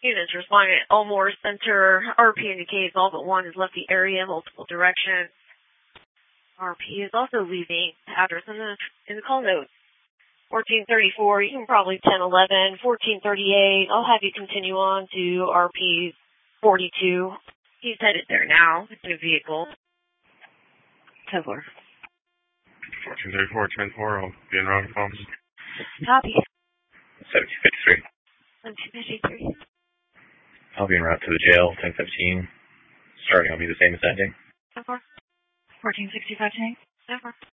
Units responding at Elmore Center. RP indicates all but one has left the area, multiple directions. RP is also leaving. Address in the call notes. 1434, you can probably 1011. 1438, I'll have you continue on to RP 42. He's headed there now in a vehicle. Kevlar. 1434, 10-4, I'll be in round phone. Copy. 1753. 1753. I'll be en route to the jail, 1015. Starting, I'll be the same as ending. 10-4. 1465 tank. 10-4.